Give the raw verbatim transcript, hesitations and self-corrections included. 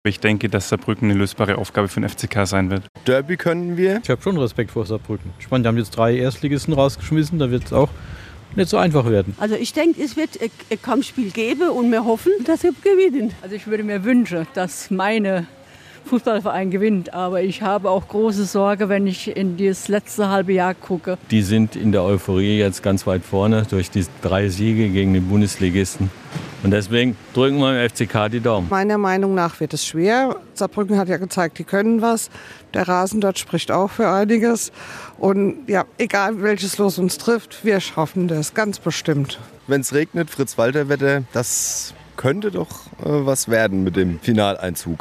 Ich denke, dass Saarbrücken eine lösbare Aufgabe für den F C K sein wird. Derby können wir. Ich habe schon Respekt vor Saarbrücken. Ich meine, die haben jetzt drei Erstligisten rausgeschmissen, da wird es auch nicht so einfach werden. Also ich denke, es wird ein Kampfspiel geben und wir hoffen, dass wir gewinnen. Also ich würde mir wünschen, dass meine Fußballverein gewinnt, aber ich habe auch große Sorge, wenn ich in das letzte halbe Jahr gucke. Die sind in der Euphorie jetzt ganz weit vorne durch die drei Siege gegen den Bundesligisten. Und deswegen drücken wir dem F C K die Daumen. Meiner Meinung nach wird es schwer. Saarbrücken hat ja gezeigt, die können was. Der Rasen dort spricht auch für einiges. Und ja, egal welches Los uns trifft, wir schaffen das ganz bestimmt. Wenn es regnet, Fritz-Walter-Wetter, das könnte doch äh, was werden mit dem Finaleinzug.